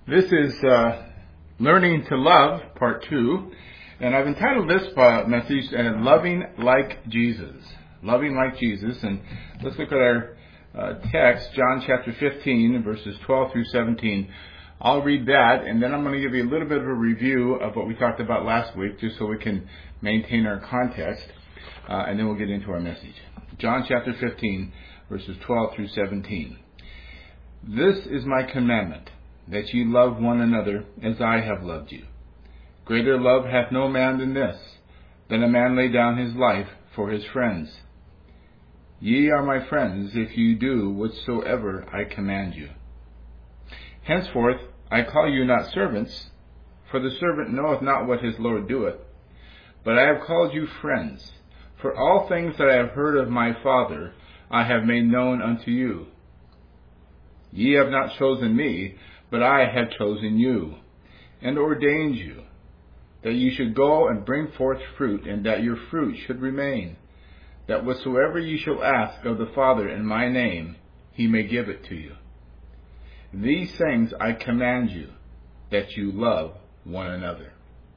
This is Learning to Love, Part 2, and I've entitled this message, Loving Like Jesus. Loving Like Jesus, and let's look at our text, John chapter 15, verses 12 through 17. I'll read that, and then I'm going to give you a little bit of a review of what we talked about last week, just so we can maintain our context, and then we'll get into our message. John chapter 15, verses 12 through 17. This is my commandment, that ye love one another as I have loved you. Greater love hath no man than this, that a man lay down his life for his friends. Ye are my friends, if ye do whatsoever I command you. Henceforth I call you not servants, for the servant knoweth not what his Lord doeth. But I have called you friends, for all things that I have heard of my Father I have made known unto you. Ye have not chosen me, but I have chosen you, and ordained you, that ye should go and bring forth fruit, and that your fruit should remain, that whatsoever ye shall ask of the Father in my name, he may give it to you. These things I command you, that you love one another.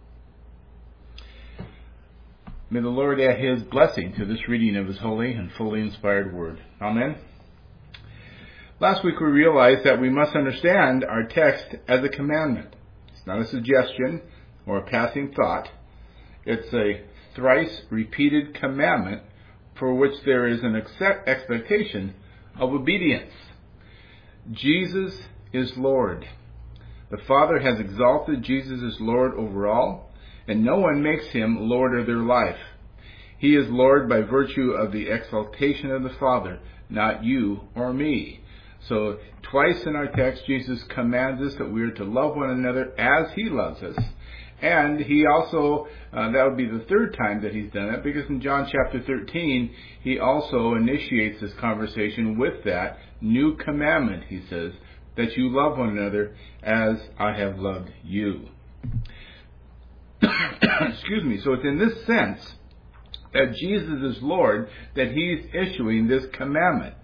May the Lord add his blessing to this reading of his holy and fully inspired word. Amen. Last week we realized that we must understand our text as a commandment. It's not a suggestion or a passing thought. It's a thrice repeated commandment for which there is an expectation of obedience. Jesus is Lord. The Father has exalted Jesus as Lord over all, and no one makes him Lord of their life. He is Lord by virtue of the exaltation of the Father, not you or me. So twice in our text, Jesus commands us that we are to love one another as he loves us. And he also, that would be the third time that he's done it, because in John chapter 13, he also initiates this conversation with that new commandment, he says, that you love one another as I have loved you. Excuse me. So it's in this sense that Jesus is Lord that he's issuing this commandment.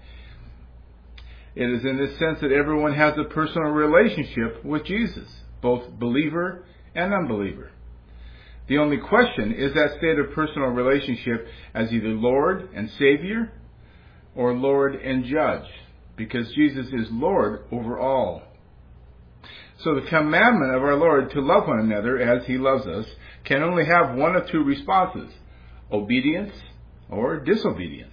It is in this sense that everyone has a personal relationship with Jesus, both believer and unbeliever. The only question is that state of personal relationship as either Lord and Savior or Lord and Judge, because Jesus is Lord over all. So the commandment of our Lord to love one another as he loves us can only have one of two responses: obedience or disobedience.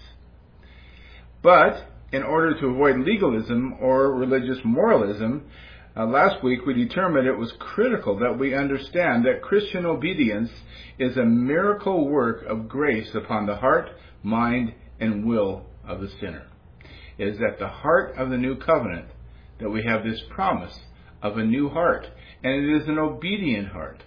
But in order to avoid legalism or religious moralism, last week we determined it was critical that we understand that Christian obedience is a miracle work of grace upon the heart, mind, and will of the sinner. It is at the heart of the new covenant that we have this promise of a new heart, and it is an obedient heart.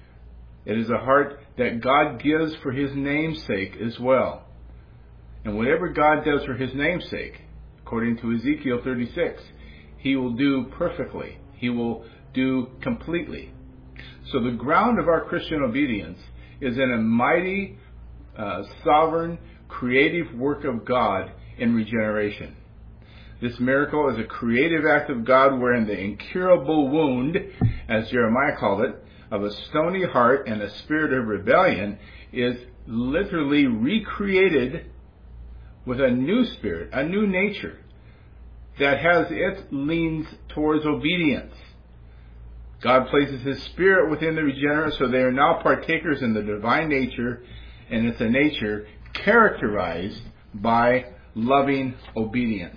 It is a heart that God gives for his name's sake as well. And whatever God does for his name's sake, according to Ezekiel 36, he will do perfectly. He will do completely. So the ground of our Christian obedience is in a mighty, sovereign, creative work of God in regeneration. This miracle is a creative act of God wherein the incurable wound, as Jeremiah called it, of a stony heart and a spirit of rebellion is literally recreated with a new spirit, a new nature that has its leans towards obedience. God places his spirit within the regenerate, so they are now partakers in the divine nature, and it's a nature characterized by loving obedience.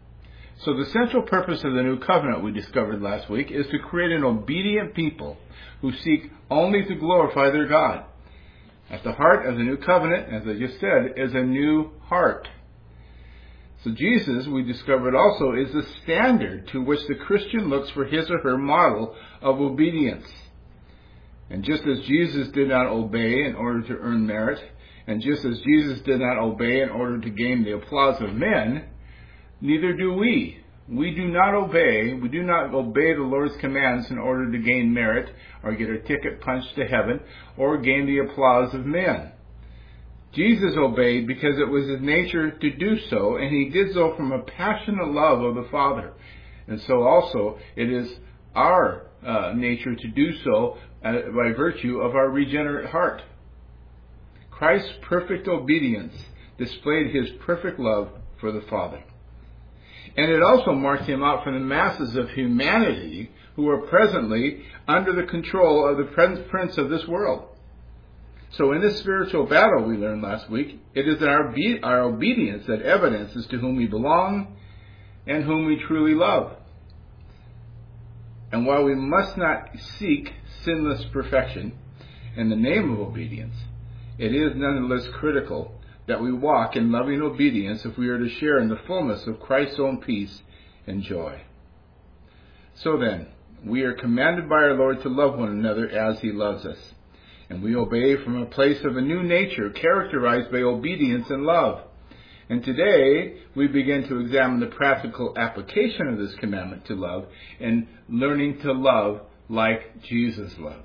So the central purpose of the new covenant we discovered last week is to create an obedient people who seek only to glorify their God. At the heart of the new covenant, as I just said, is a new heart. So Jesus, we discovered also, is the standard to which the Christian looks for his or her model of obedience. And just as Jesus did not obey in order to earn merit, and just as Jesus did not obey in order to gain the applause of men, neither do we. We do not obey the Lord's commands in order to gain merit or get a ticket punched to heaven or gain the applause of men. Jesus obeyed because it was his nature to do so, and he did so from a passionate love of the Father. And so also it is our nature to do so by virtue of our regenerate heart. Christ's perfect obedience displayed his perfect love for the Father. And it also marked him out from the masses of humanity who are presently under the control of the prince of this world. So in this spiritual battle we learned last week, it is our obedience that evidences to whom we belong and whom we truly love. And while we must not seek sinless perfection in the name of obedience, it is nonetheless critical that we walk in loving obedience if we are to share in the fullness of Christ's own peace and joy. So then, we are commanded by our Lord to love one another as he loves us. And we obey from a place of a new nature characterized by obedience and love. And today, we begin to examine the practical application of this commandment to love and learning to love like Jesus loves.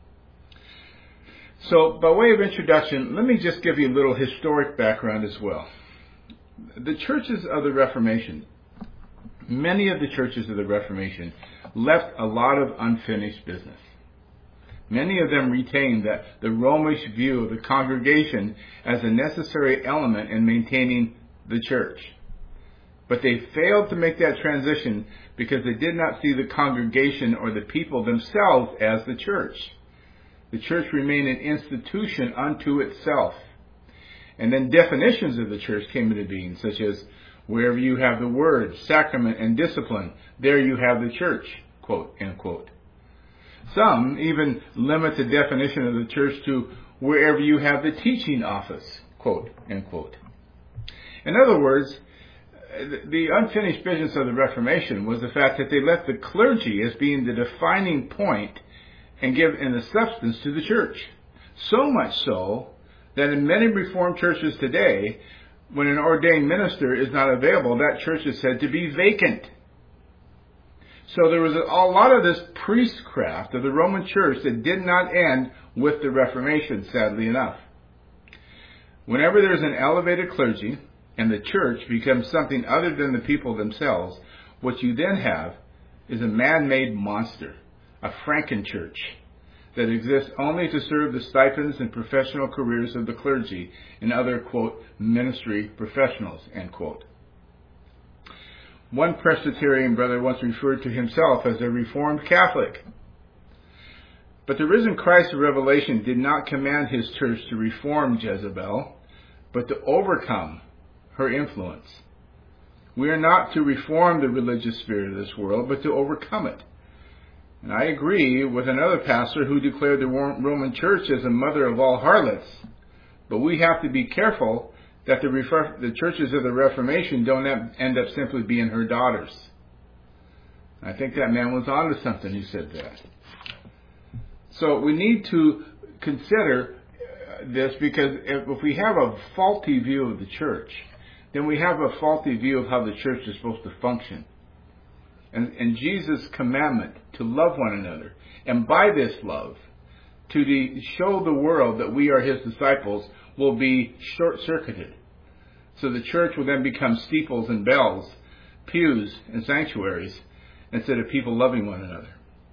So, by way of introduction, let me just give you a little historic background as well. The churches of the Reformation, many of the churches of the Reformation, left a lot of unfinished business. Many of them retained the Romish view of the congregation as a necessary element in maintaining the church. But they failed to make that transition because they did not see the congregation or the people themselves as the church. The church remained an institution unto itself. And then definitions of the church came into being, such as wherever you have the word, sacrament, and discipline, there you have the church, quote, end quote. Some even limit the definition of the church to wherever you have the teaching office, quote, end quote. In other words, the unfinished business of the Reformation was the fact that they left the clergy as being the defining point and give in the substance to the church. So much so that in many Reformed churches today, when an ordained minister is not available, that church is said to be vacant. So there was a lot of this priestcraft of the Roman church that did not end with the Reformation, sadly enough. Whenever there's an elevated clergy and the church becomes something other than the people themselves, what you then have is a man-made monster, a Frankenchurch, that exists only to serve the stipends and professional careers of the clergy and other, quote, ministry professionals, end quote. One Presbyterian brother once referred to himself as a Reformed Catholic. But the risen Christ of Revelation did not command his church to reform Jezebel, but to overcome her influence. We are not to reform the religious spirit of this world, but to overcome it. And I agree with another pastor who declared the Roman Church as a mother of all harlots. But we have to be careful that the churches of the Reformation don't end up simply being her daughters. I think that man was onto something who said that. So we need to consider this, because if we have a faulty view of the church, then we have a faulty view of how the church is supposed to function. And Jesus' commandment to love one another, and by this love, to show the world that we are his disciples, will be short-circuited. So the church will then become steeples and bells, pews and sanctuaries, instead of people loving one another.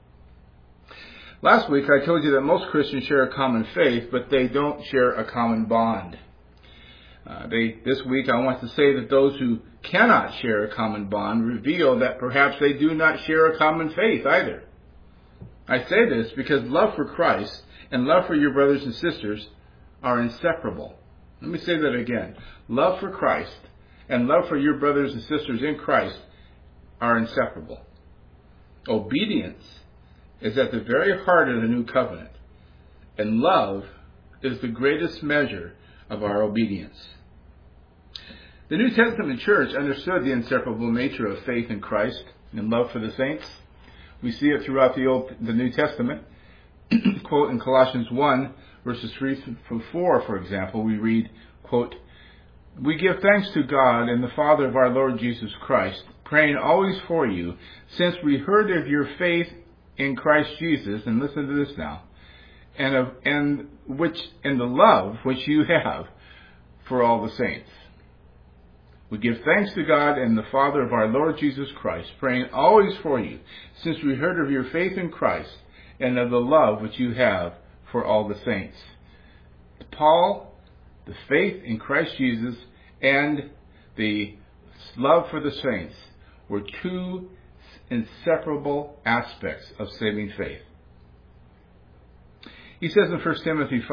Last week I told you that most Christians share a common faith, but they don't share a common bond. This week I want to say that those who cannot share a common bond reveal that perhaps they do not share a common faith either. I say this because love for Christ and love for your brothers and sisters are inseparable. Let me say that again. Love for Christ and love for your brothers and sisters in Christ are inseparable. Obedience is at the very heart of the new covenant, and love is the greatest measure of our obedience. The New Testament church understood the inseparable nature of faith in Christ and love for the saints. We see it throughout the New Testament. Quote, in Colossians 1, verses 3 through 4, for example, we read, quote, "We give thanks to God and the Father of our Lord Jesus Christ, praying always for you, since we heard of your faith in Christ Jesus," and listen to this now, and the love which you have for all the saints. We give thanks to God and the Father of our Lord Jesus Christ, praying always for you, since we heard of your faith in Christ and of the love which you have for all the saints. Paul, the faith in Christ Jesus and the love for the saints were two inseparable aspects of saving faith. He says in 1 Timothy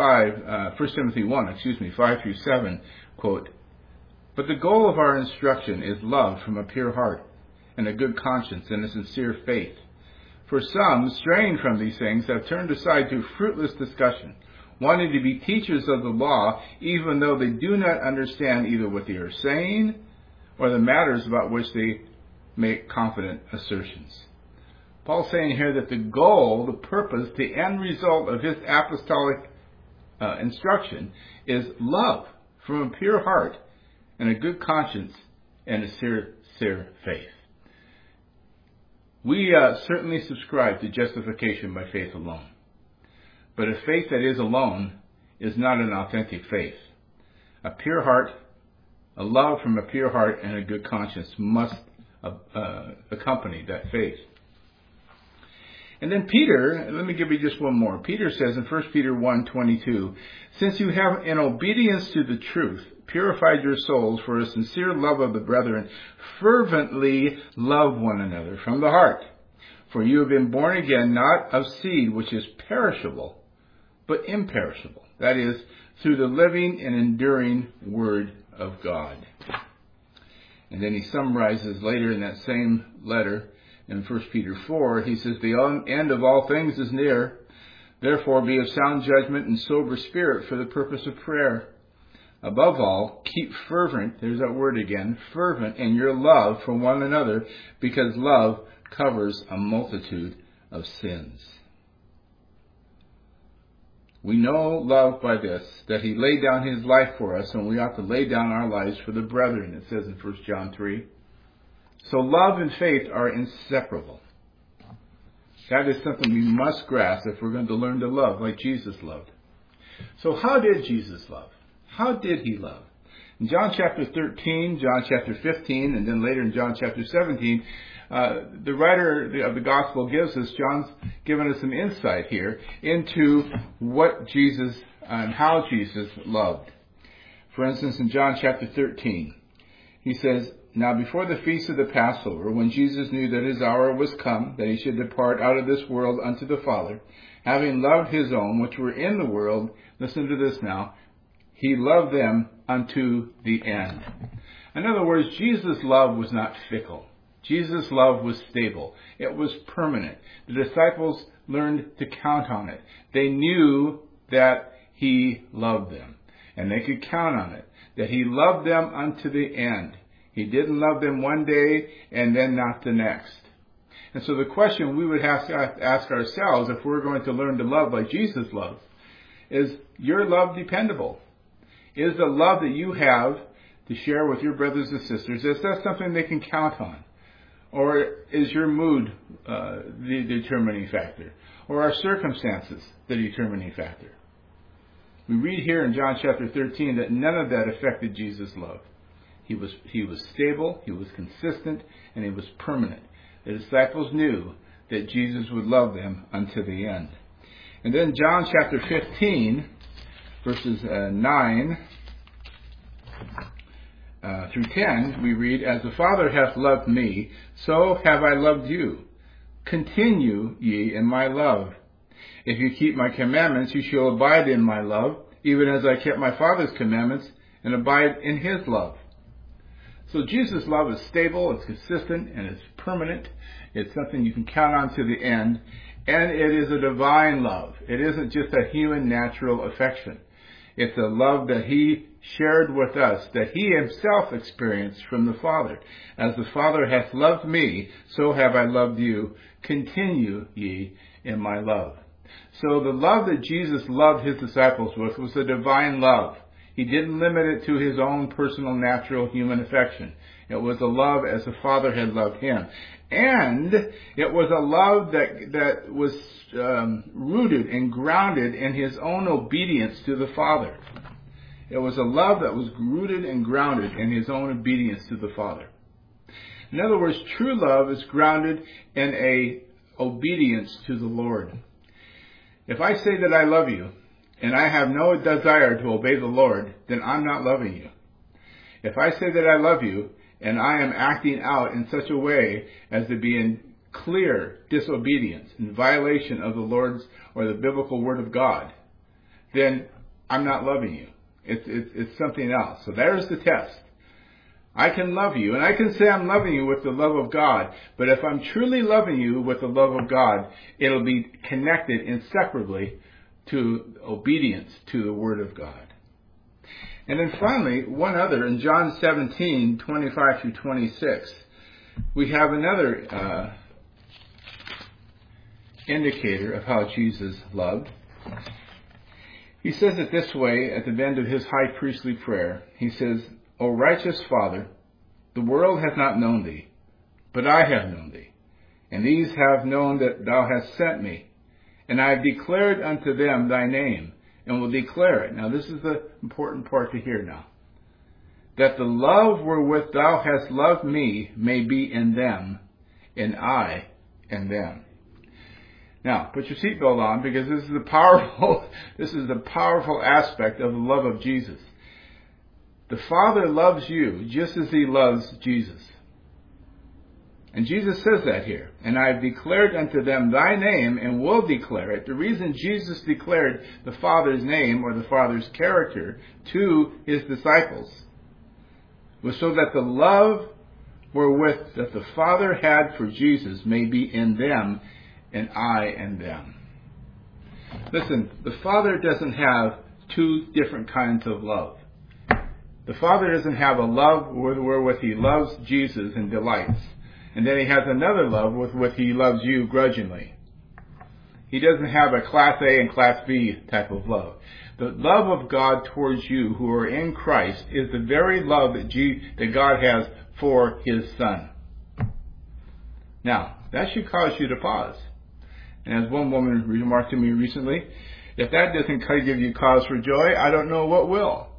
1, 5 through 7, quote, "But the goal of our instruction is love from a pure heart and a good conscience and a sincere faith. For some, straying from these things, have turned aside to fruitless discussion, wanting to be teachers of the law, even though they do not understand either what they are saying or the matters about which they make confident assertions." Paul's saying here that the goal, the purpose, the end result of his apostolic instruction is love from a pure heart and a good conscience and a sincere faith. We certainly subscribe to justification by faith alone. But a faith that is alone is not an authentic faith. A pure heart, a love from a pure heart, and a good conscience must accompany that faith. And then Peter, let me give you just one more. Peter says in 1 Peter 1:22, "Since you have, in obedience to the truth, purified your souls for a sincere love of the brethren, fervently love one another from the heart. For you have been born again, not of seed which is perishable, but imperishable. That is, through the living and enduring Word of God." And then he summarizes later in that same letter in 1 Peter 4, he says, "The end of all things is near. Therefore be of sound judgment and sober spirit for the purpose of prayer. Above all, keep fervent," there's that word again, fervent in your love for one another, because love covers a multitude of sins. We know love by this, that he laid down his life for us, and we ought to lay down our lives for the brethren, it says in 1 John 3. So love and faith are inseparable. That is something we must grasp if we're going to learn to love like Jesus loved. So how did Jesus love? How did he love? In John chapter 13, John chapter 15, and then later in John chapter 17, the writer of the gospel gives us, John's given us some insight here into what Jesus and how Jesus loved. For instance, in John chapter 13, he says, "Now before the feast of the Passover, when Jesus knew that his hour was come, that he should depart out of this world unto the Father, having loved his own which were in the world," listen to this now, "he loved them unto the end." In other words, Jesus' love was not fickle. Jesus' love was stable. It was permanent. The disciples learned to count on it. They knew that he loved them, and they could count on it, that he loved them unto the end. He didn't love them one day and then not the next. And so the question we would have to ask ourselves, if we're going to learn to love like Jesus loved, is your love dependable? Is the love that you have to share with your brothers and sisters, is that something they can count on? Or is your mood the determining factor? Or are circumstances the determining factor? We read here in John chapter 13 that none of that affected Jesus' love. He was stable, he was consistent, and he was permanent. The disciples knew that Jesus would love them unto the end. And then John chapter 15, verses 9 through 10, we read, "As the Father hath loved me, so have I loved you. Continue ye in my love. If you keep my commandments, you shall abide in my love, even as I kept my Father's commandments and abide in his love." So Jesus' love is stable, it's consistent, and it's permanent. It's something you can count on to the end. And it is a divine love. It isn't just a human natural affection. It's a love that he shared with us, that he himself experienced from the Father. "As the Father hath loved me, so have I loved you. Continue ye in my love." So the love that Jesus loved his disciples with was a divine love. He didn't limit it to his own personal, natural human affection. It was a love as the Father had loved him. And it was a love that was rooted and grounded in his own obedience to the Father. It was a love that was rooted and grounded in his own obedience to the Father. In other words, true love is grounded in a obedience to the Lord. If I say that I love you, and I have no desire to obey the Lord, then I'm not loving you. If I say that I love you, and I am acting out in such a way as to be in clear disobedience, in violation of the Lord's or the biblical Word of God, then I'm not loving you. It's something else. So there's the test. I can love you, and I can say I'm loving you with the love of God, but if I'm truly loving you with the love of God, it'll be connected inseparably to obedience to the Word of God. And then finally, one other, in John 17:25 through 26, we have another indicator of how Jesus loved. He says it this way at the end of his high priestly prayer. He says, O righteous Father, the world hath not known thee, but I have known thee, and these have known that thou hast sent me, and I have declared unto them thy name, and will declare it. Now this is the important part to hear now. That the love wherewith thou hast loved me may be in them, and I in them. Now, put your seatbelt on, because this is a powerful aspect of the love of Jesus. The Father loves you just as he loves Jesus. And Jesus says that here. And I have declared unto them thy name, and will declare it. The reason Jesus declared the Father's name, or the Father's character, to his disciples was so that the love wherewith that the Father had for Jesus may be in them, and I in them. Listen, the Father doesn't have two different kinds of love. The Father doesn't have a love wherewith he loves Jesus and delights, and then he has another love with which he loves you grudgingly. He doesn't have a Class A and Class B type of love. The love of God towards you who are in Christ is the very love that God has for his Son. Now, that should cause you to pause. And as one woman remarked to me recently, if that doesn't give you cause for joy, I don't know what will.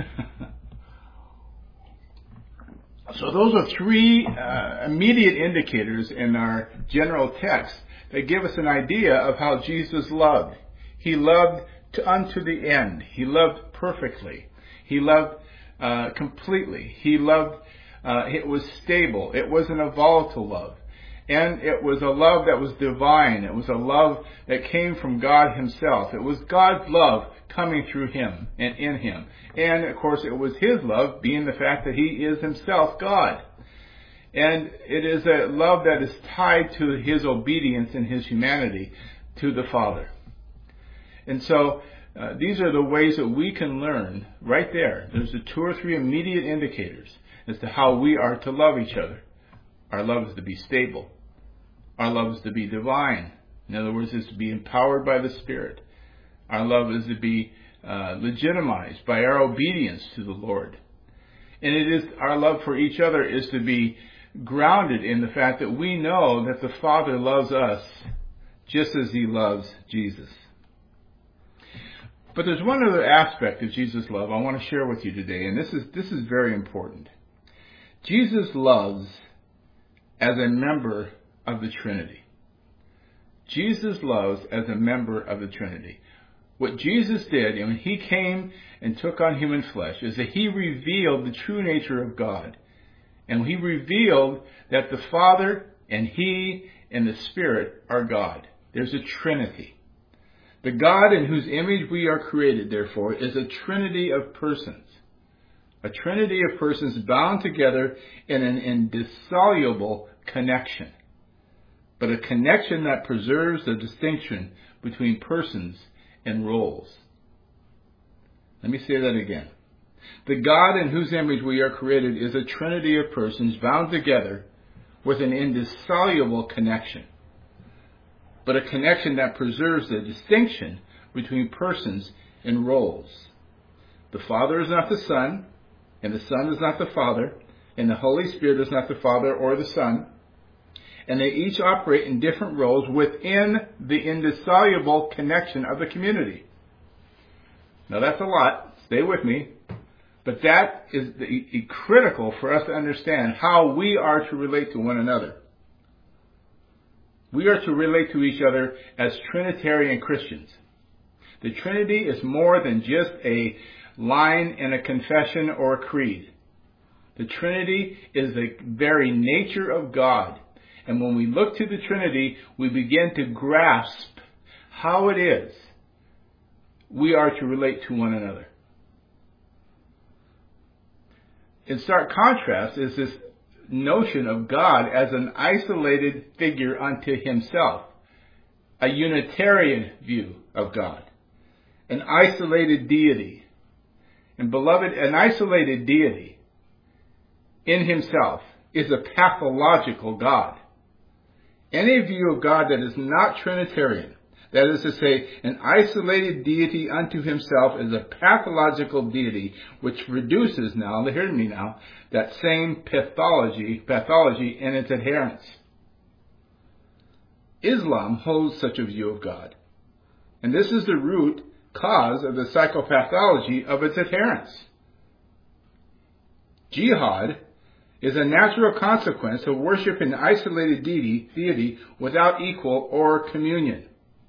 So those are three immediate indicators in our general text that give us an idea of how Jesus loved. He loved unto the end. He loved perfectly. He loved completely. He loved, it was stable. It wasn't a volatile love. And it was a love that was divine. It was a love that came from God himself. It was God's love coming through him and in him. And, of course, it was his love, being the fact that he is himself God. And it is a love that is tied to his obedience and his humanity to the Father. And so these are the ways that we can learn right there. There's the two or three immediate indicators as to how we are to love each other. Our love is to be stable. Our love is to be divine. In other words, it's to be empowered by the Spirit. Our love is to be legitimized by our obedience to the Lord. And it is our love for each other is to be grounded in the fact that we know that the Father loves us just as he loves Jesus. But there's one other aspect of Jesus' love I want to share with you today, and this is very important. Jesus loves as a member of the Trinity. Jesus loves as a member of the Trinity. What Jesus did when he came and took on human flesh is that he revealed the true nature of God. And he revealed that the Father and he and the Spirit are God. There's a Trinity. The God in whose image we are created, therefore, is a Trinity of persons. A Trinity of persons bound together in an indissoluble connection. But a connection that preserves the distinction between persons and roles. Let me say that again. The God in whose image we are created is a Trinity of persons bound together with an indissoluble connection. But a connection that preserves the distinction between persons and roles. The Father is not the Son, and the Son is not the Father, and the Holy Spirit is not the Father or the Son. And they each operate in different roles within the indissoluble connection of the community. Now that's a lot. Stay with me. But that is critical for us to understand how we are to relate to one another. We are to relate to each other as Trinitarian Christians. The Trinity is more than just a line in a confession or a creed. The Trinity is the very nature of God. And when we look to the Trinity, we begin to grasp how it is we are to relate to one another. In stark contrast is this notion of God as an isolated figure unto himself, a Unitarian view of God, an isolated deity. And beloved, an isolated deity in himself is a pathological God. Any view of God that is not Trinitarian, that is to say, an isolated deity unto himself, is a pathological deity which reduces now, hear me now, that same pathology in its adherents. Islam holds such a view of God. And this is the root cause of the psychopathology of its adherents. Jihad is a natural consequence of worshiping an isolated deity without equal or communion.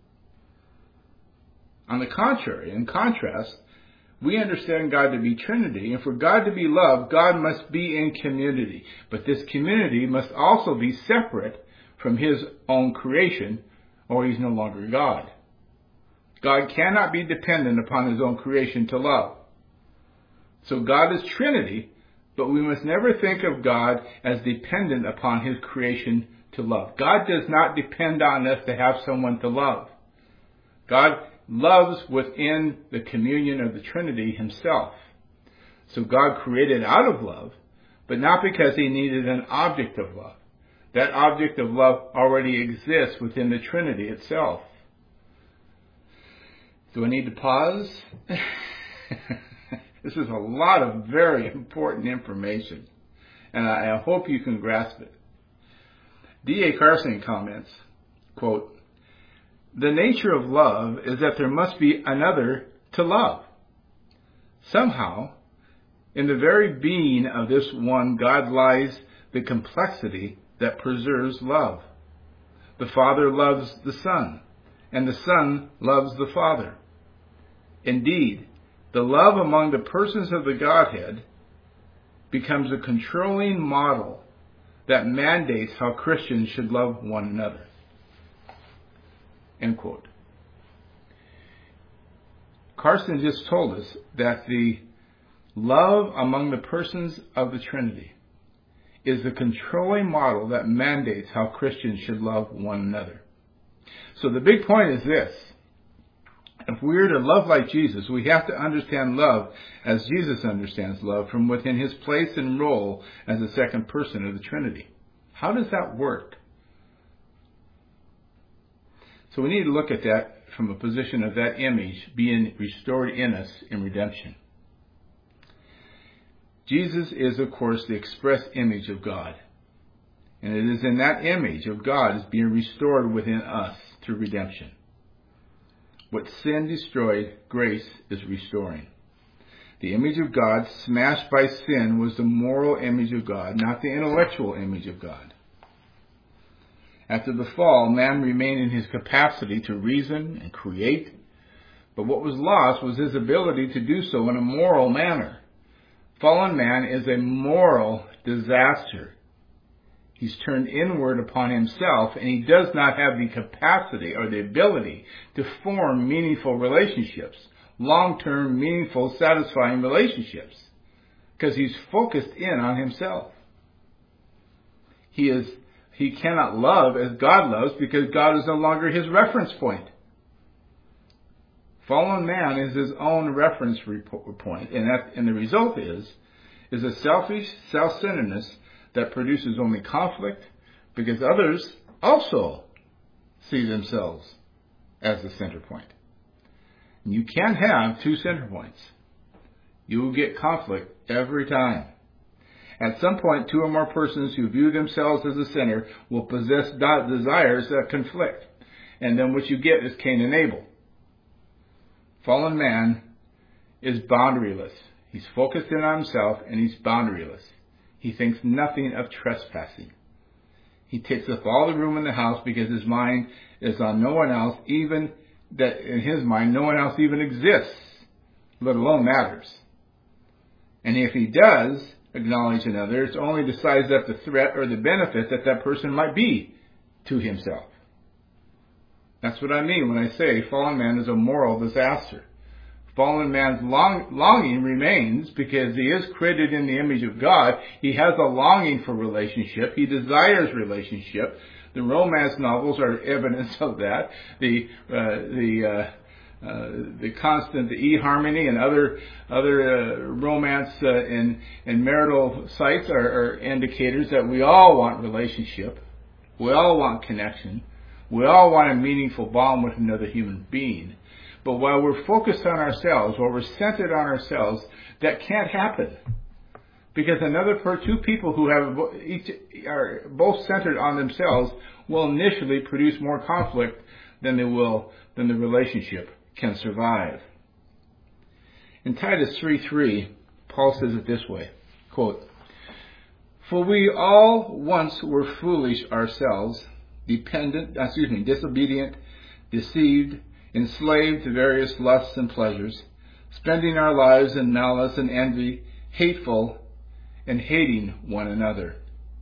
On the contrary, in contrast, we understand God to be Trinity, and for God to be love, God must be in community. But this community must also be separate from his own creation, or he's no longer God. God cannot be dependent upon his own creation to love. So God is Trinity, but we must never think of God as dependent upon his creation to love. God does not depend on us to have someone to love. God loves within the communion of the Trinity himself. So God created out of love, but not because he needed an object of love. That object of love already exists within the Trinity itself. Do I need to pause? This is a lot of very important information, and I hope you can grasp it. D.A. Carson comments, quote, "The nature of love is that there must be another to love. Somehow, in the very being of this one God lies the complexity that preserves love. The Father loves the Son, and the Son loves the Father. Indeed, the love among the persons of the Godhead becomes a controlling model that mandates how Christians should love one another." End quote. Carson just told us that the love among the persons of the Trinity is the controlling model that mandates how Christians should love one another. So the big point is this. If we are to love like Jesus, we have to understand love as Jesus understands love from within his place and role as the second person of the Trinity. How does that work? So we need to look at that from a position of that image being restored in us in redemption. Jesus is, of course, the express image of God. And it is in that image of God is being restored within us through redemption. What sin destroyed, grace is restoring. The image of God smashed by sin was the moral image of God, not the intellectual image of God. After the fall, man remained in his capacity to reason and create, but what was lost was his ability to do so in a moral manner. Fallen man is a moral disaster. He's turned inward upon himself, and he does not have the capacity or the ability to form meaningful relationships, long-term, meaningful, satisfying relationships, because he's focused in on himself. He cannot love as God loves because God is no longer his reference point. Fallen man is his own reference point, and the result is a selfish self-centeredness that produces only conflict because others also see themselves as the center point. And you can't have two center points. You will get conflict every time. At some point, two or more persons who view themselves as the center will possess desires that conflict. And then what you get is Cain and Abel. Fallen man is boundaryless. He's focused in on himself, and he's boundaryless. He thinks nothing of trespassing. He takes up all the room in the house because his mind is on no one else, even that in his mind no one else even exists, let alone matters. And if he does acknowledge another, it's only to size up the threat or the benefit that that person might be to himself. That's what I mean when I say fallen man is a moral disaster. Fallen man's longing remains because he is created in the image of God. He has a longing for relationship. He desires relationship. The romance novels are evidence of that. The constant, the eHarmony and other romance and marital sites are indicators that we all want relationship. We all want connection. We all want a meaningful bond with another human being. But while we're focused on ourselves, while we're centered on ourselves, that can't happen. Because two people who are both centered on themselves will initially produce more conflict than the relationship can survive. In Titus 3:3, Paul says it this way, quote, "For we all once were foolish ourselves, disobedient, deceived, enslaved to various lusts and pleasures, spending our lives in malice and envy, hateful, and hating one another."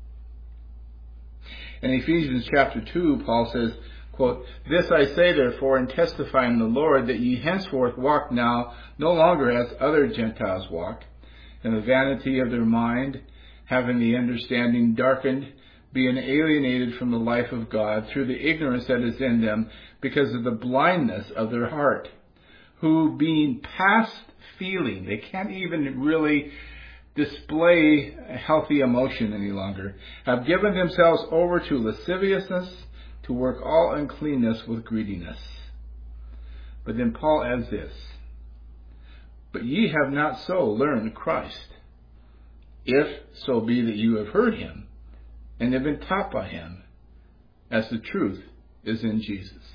In Ephesians chapter 2, Paul says, quote, "This I say therefore, and testify in the Lord, that ye henceforth walk now no longer as other Gentiles walk, in the vanity of their mind, having the understanding darkened, being alienated from the life of God through the ignorance that is in them, because of the blindness of their heart, who being past feeling," they can't even really display a healthy emotion any longer, "have given themselves over to lasciviousness, to work all uncleanness with greediness." But then Paul adds this, "But ye have not so learned Christ, if so be that you have heard him, and have been taught by him, as the truth is in Jesus."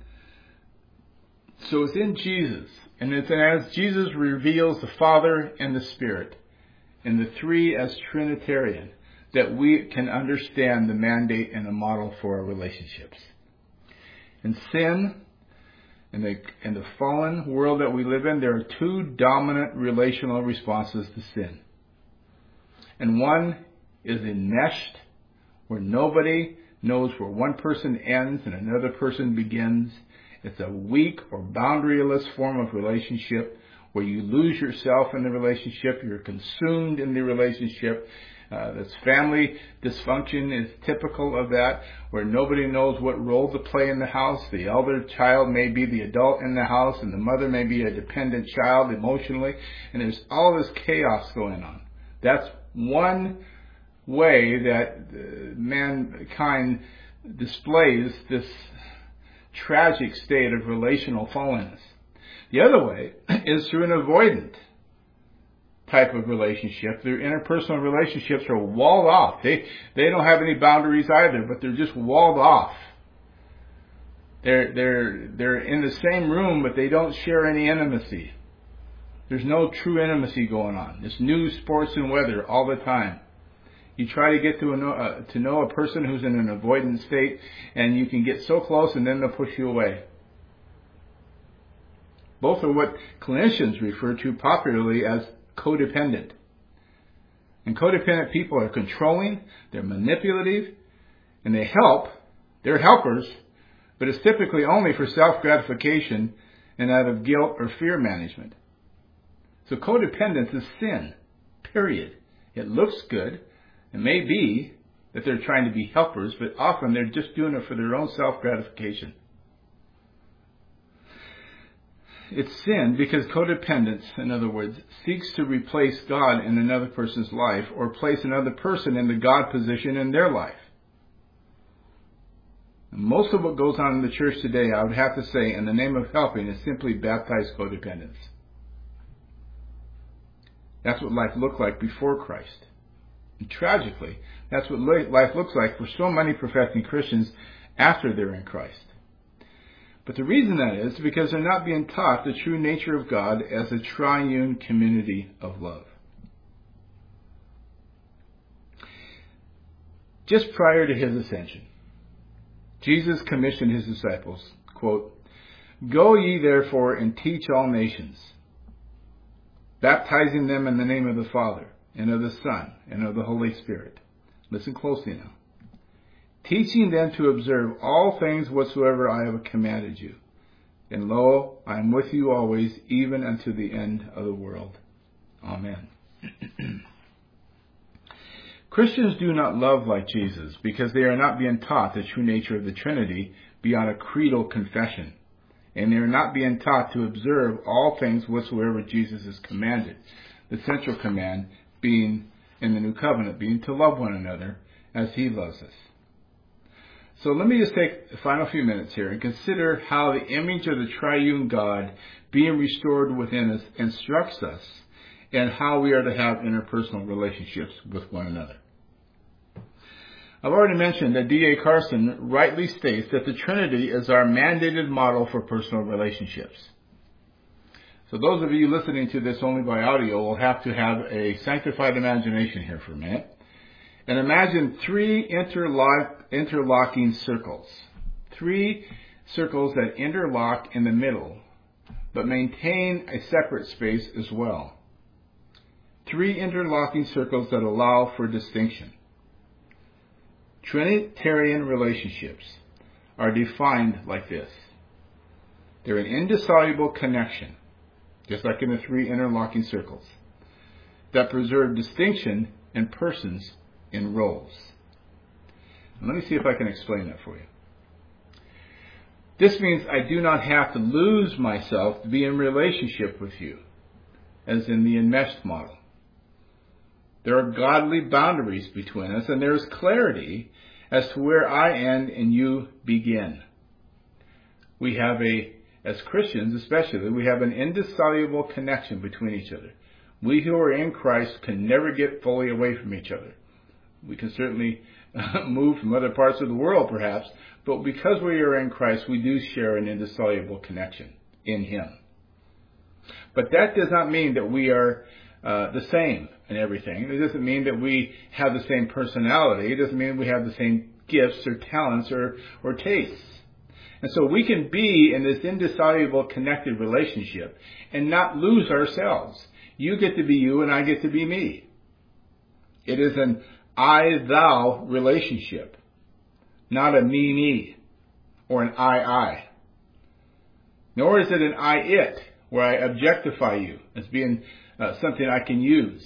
So it's in Jesus, and it's as Jesus reveals the Father and the Spirit, and the three as Trinitarian, that we can understand the mandate and the model for our relationships. In sin, in the fallen world that we live in, there are two dominant relational responses to sin. And one is enmeshed, where nobody knows where one person ends and another person begins. It's a weak or boundaryless form of relationship where you lose yourself in the relationship, you're consumed in the relationship. This family dysfunction is typical of that, where nobody knows what role to play in the house. The elder child may be the adult in the house, and the mother may be a dependent child emotionally, and there's all this chaos going on. That's one way that mankind displays this tragic state of relational fallenness. The other way is through an avoidant type of relationship. Their interpersonal relationships are walled off. They don't have any boundaries either, but they're just walled off. They're in the same room, but they don't share any intimacy. There's no true intimacy going on. It's news, sports, and weather all the time. You try to get to know a person who's in an avoidant state, and you can get so close, and then they'll push you away. Both are what clinicians refer to popularly as codependent. And codependent people are controlling, they're manipulative, and they help. They're helpers, but it's typically only for self-gratification and out of guilt or fear management. So codependence is sin, period. It looks good. It may be that they're trying to be helpers, but often they're just doing it for their own self-gratification. It's sin because codependence, in other words, seeks to replace God in another person's life or place another person in the God position in their life. And most of what goes on in the church today, I would have to say, in the name of helping, is simply baptized codependence. That's what life looked like before Christ. And tragically, that's what life looks like for so many professing Christians after they're in Christ. But the reason that is because they're not being taught the true nature of God as a triune community of love. Just prior to his ascension, Jesus commissioned his disciples, quote, "Go ye therefore and teach all nations, baptizing them in the name of the Father, and of the Son, and of the Holy Spirit." Listen closely now. "Teaching them to observe all things whatsoever I have commanded you. And lo, I am with you always, even unto the end of the world. Amen." Christians do not love like Jesus because they are not being taught the true nature of the Trinity beyond a creedal confession. And they are not being taught to observe all things whatsoever Jesus has commanded. The central command being in the new covenant, being to love one another as he loves us. So let me just take the final few minutes here and consider how the image of the triune God being restored within us instructs us and how we are to have interpersonal relationships with one another. I've already mentioned that D.A. Carson rightly states that the Trinity is our mandated model for personal relationships. So those of you listening to this only by audio will have to have a sanctified imagination here for a minute. And imagine three interlocking circles. Three circles that interlock in the middle, but maintain a separate space as well. Three interlocking circles that allow for distinction. Trinitarian relationships are defined like this. They're an indissoluble connection, just like in the three interlocking circles, that preserve distinction in persons in roles. And let me see if I can explain that for you. This means I do not have to lose myself to be in relationship with you, as in the enmeshed model. There are godly boundaries between us, and there is clarity as to where I end and you begin. We have as Christians especially, we have an indissoluble connection between each other. We who are in Christ can never get fully away from each other. We can certainly move from other parts of the world perhaps, but because we are in Christ, we do share an indissoluble connection in Him. But that does not mean that we are the same in everything. It doesn't mean that we have the same personality. It doesn't mean we have the same gifts or talents or tastes. And so we can be in this indissoluble connected relationship and not lose ourselves. You get to be you and I get to be me. It is an I-thou relationship, not a me-me or an I-I. Nor is it an I-it, where I objectify you as being something I can use.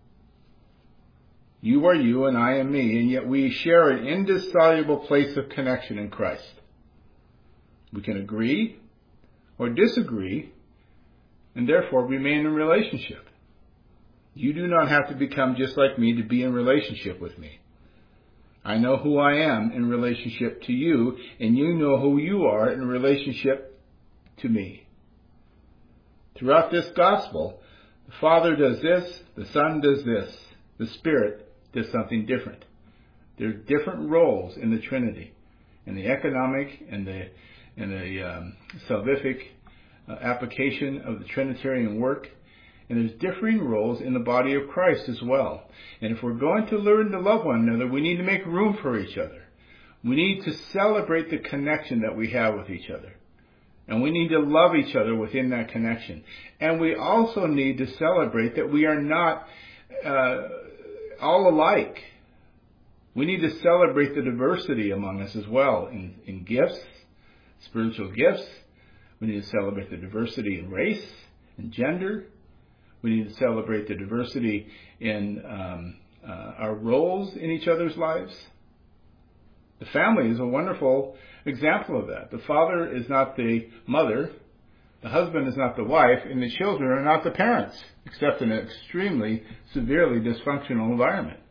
You are you and I am me, and yet we share an indissoluble place of connection in Christ. We can agree or disagree and therefore remain in relationship. You do not have to become just like me to be in relationship with me. I know who I am in relationship to you, and you know who you are in relationship to me. Throughout this gospel, the Father does this, the Son does this, the Spirit does something different. There are different roles in the Trinity, in the economic and the salvific application of the Trinitarian work. And there's differing roles in the body of Christ as well. And if we're going to learn to love one another, we need to make room for each other. We need to celebrate the connection that we have with each other. And we need to love each other within that connection. And we also need to celebrate that we are not all alike. We need to celebrate the diversity among us as well in gifts, spiritual gifts. We need to celebrate the diversity in race and gender. We need to celebrate the diversity in our roles in each other's lives. The family is a wonderful example of that. The father is not the mother, the husband is not the wife, and the children are not the parents, except in an extremely severely dysfunctional environment.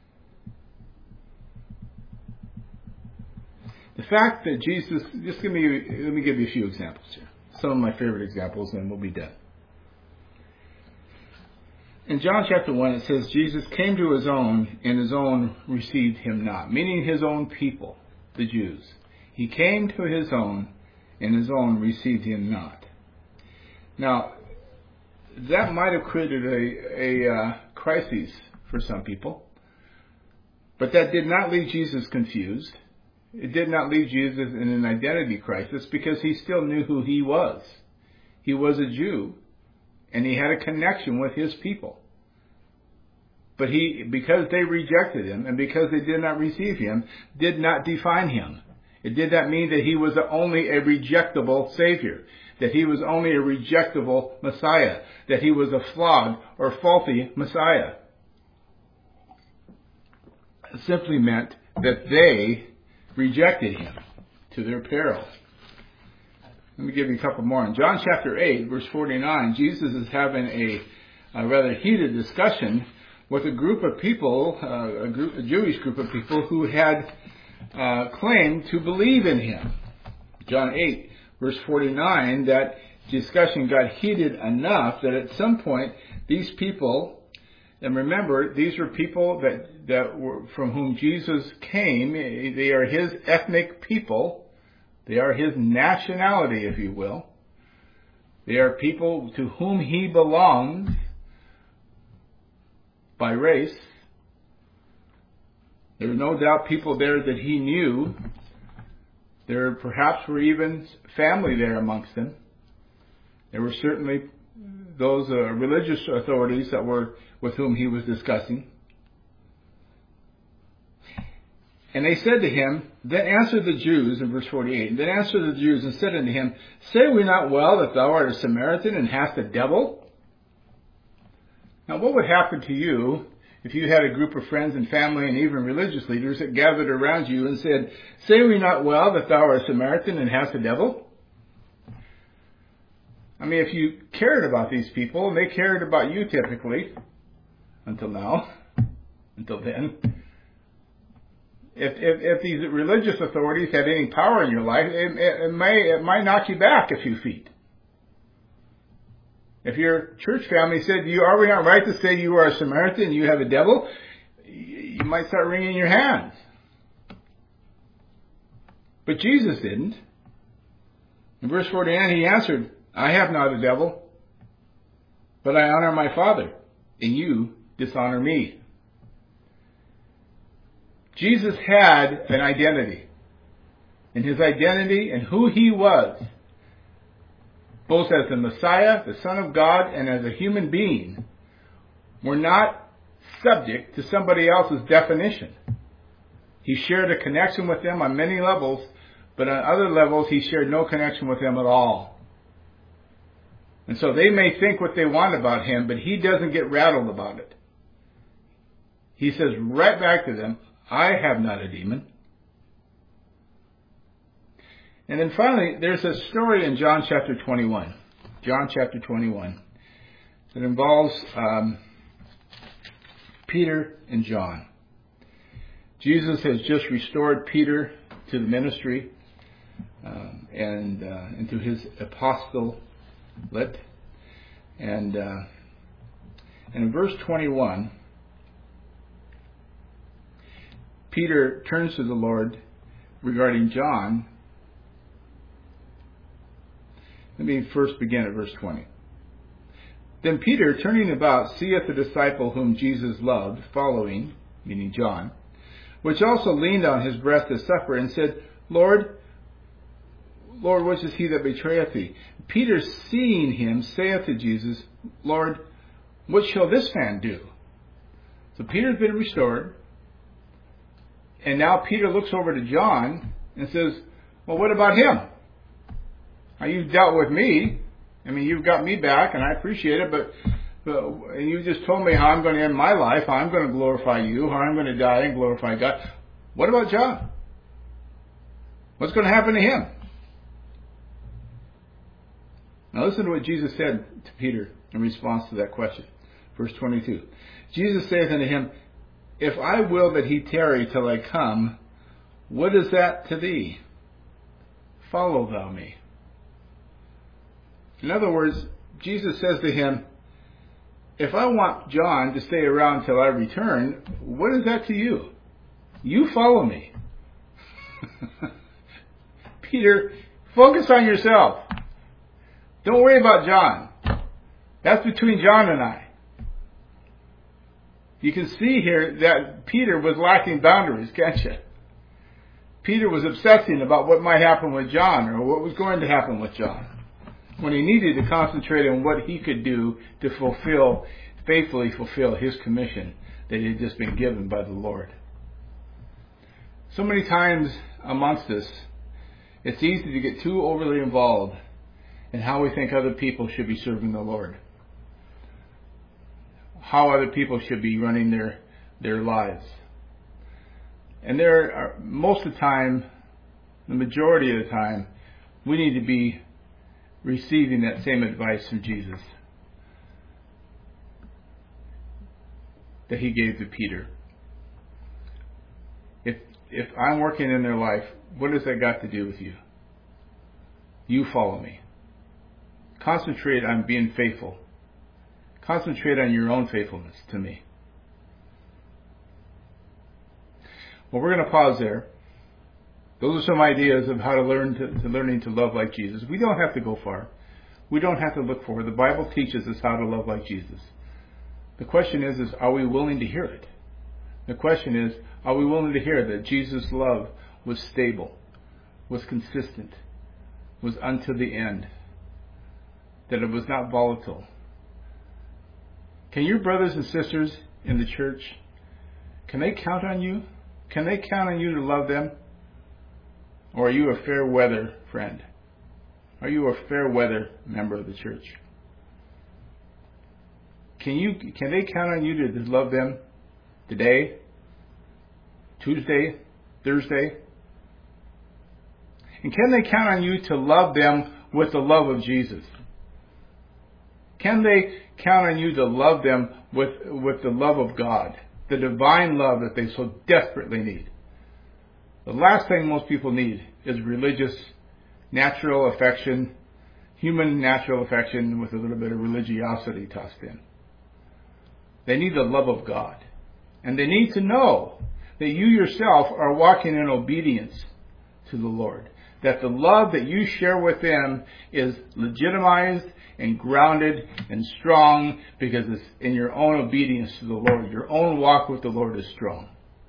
The fact that Jesus, let me give you a few examples here. Some of my favorite examples, and we'll be done. In John chapter 1, it says, Jesus came to his own, and his own received him not, meaning his own people, the Jews. He came to his own, and his own received him not. Now, that might have created a crisis for some people, but that did not leave Jesus confused. It did not leave Jesus in an identity crisis, because he still knew who he was. He was a Jew, and he had a connection with his people. But because they rejected him, and because they did not receive him, did not define him. It did not mean that he was only a rejectable Savior, that he was only a rejectable Messiah, that he was a flawed or faulty Messiah. It simply meant that they rejected him to their peril. Let me give you a couple more. In John chapter 8, verse 49, Jesus is having a rather heated discussion with a group of people, a Jewish group of people who had claimed to believe in him. John 8, verse 49, that discussion got heated enough that at some point these people, and remember, these were people that were from whom Jesus came. They are his ethnic people. They are his nationality, if you will. They are people to whom he belonged by race. There were no doubt people there that he knew. There perhaps were even family there amongst them. There were certainly those religious authorities that were with whom he was discussing. And they said to him, then answered the Jews, in verse 48, then answered the Jews and said unto him, say we not well that thou art a Samaritan and hast a devil? Now what would happen to you if you had a group of friends and family and even religious leaders that gathered around you and said, say we not well that thou art a Samaritan and hast a devil? I mean, if you cared about these people, and they cared about you typically, until now, until then, if these religious authorities had any power in your life, it might knock you back a few feet. If your church family said, are we not right to say you are a Samaritan and you have a devil? You might start wringing your hands. But Jesus didn't. In verse 49, he answered, I have not a devil, but I honor my Father, and you dishonor me. Jesus had an identity. And his identity and who he was, both as the Messiah, the Son of God, and as a human being, were not subject to somebody else's definition. He shared a connection with them on many levels, but on other levels he shared no connection with them at all. And so they may think what they want about him, but he doesn't get rattled about it. He says right back to them, I have not a demon. And then finally, there's a story in John chapter 21. John chapter 21. That involves Peter and John. Jesus has just restored Peter to the ministry and into his apostolate. And in verse 21, Peter turns to the Lord regarding John. Let me first begin at verse 20. Then Peter, turning about, seeth the disciple whom Jesus loved, following, meaning John, which also leaned on his breast at supper, and said, Lord, which is he that betrayeth thee? Peter, seeing him, saith to Jesus, Lord, what shall this man do? So Peter's been restored. And now Peter looks over to John and says, well, what about him? Now, you've dealt with me. I mean, you've got me back, and I appreciate it, but you just told me how I'm going to end my life, how I'm going to glorify you, how I'm going to die and glorify God. What about John? What's going to happen to him? Now listen to what Jesus said to Peter in response to that question. Verse 22. Jesus saith unto him, if I will that he tarry till I come, what is that to thee? Follow thou me. In other words, Jesus says to him, if I want John to stay around till I return, what is that to you? You follow me. Peter, Focus on yourself. Don't worry about John. That's between John and I. You can see here that Peter was lacking boundaries, can't you? Peter was obsessing about what might happen with John or what was going to happen with John, when he needed to concentrate on what he could do to faithfully fulfill his commission that he had just been given by the Lord. So many times amongst us, it's easy to get too overly involved in how we think other people should be serving the Lord, how other people should be running their lives. And most of the time, the majority of the time, we need to be receiving that same advice from Jesus that he gave to Peter. If I'm working in their life, what has that got to do with you? You follow me. Concentrate on being faithful. Concentrate on your own faithfulness to me. Well, we're going to pause there. Those are some ideas of how to learning to love like Jesus. We don't have to go far. We don't have to look for it. The Bible teaches us how to love like Jesus. The question is are we willing to hear it? The question is, are we willing to hear that Jesus' love was stable, was consistent, was unto the end, that it was not volatile? Can your brothers and sisters in the church, can they count on you? Can they count on you to love them? Or are you a fair weather friend? Are you a fair weather member of the church? Can they count on you to love them today, Tuesday, Thursday? And can they count on you to love them with the love of Jesus? Can they count on you to love them with the love of God, the divine love that they so desperately need? The last thing most people need is religious, natural affection, human natural affection with a little bit of religiosity tossed in. They need the love of God. And they need to know that you yourself are walking in obedience to the Lord. That the love that you share with them is legitimized and grounded and strong because it's in your own obedience to the Lord. Your own walk with the Lord is strong.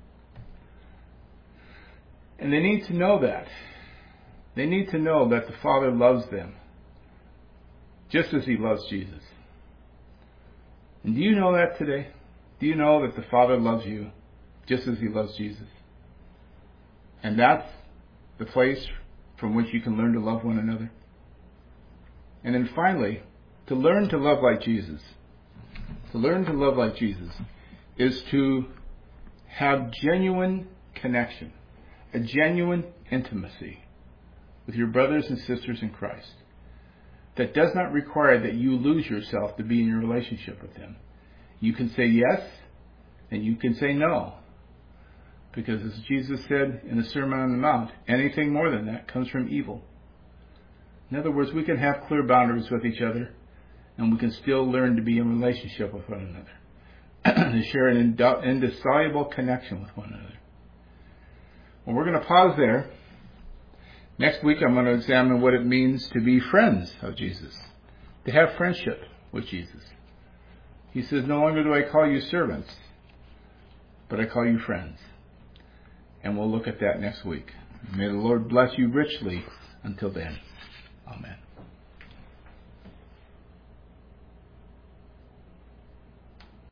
And they need to know that. They need to know that the Father loves them just as He loves Jesus. And do you know that today? Do you know that the Father loves you just as He loves Jesus? And that's the place from which you can learn to love one another. And then finally, to learn to love like Jesus. To learn to love like Jesus is to have genuine connection, a genuine intimacy with your brothers and sisters in Christ that does not require that you lose yourself to be in your relationship with them. You can say yes and you can say no. Because as Jesus said in the Sermon on the Mount, anything more than that comes from evil. In other words, we can have clear boundaries with each other and we can still learn to be in relationship with one another. To share an indissoluble connection with one another. Well, we're going to pause there. Next week I'm going to examine what it means to be friends of Jesus. To have friendship with Jesus. He says, no longer do I call you servants, but I call you friends. And we'll look at that next week. May the Lord bless you richly until then. Amen.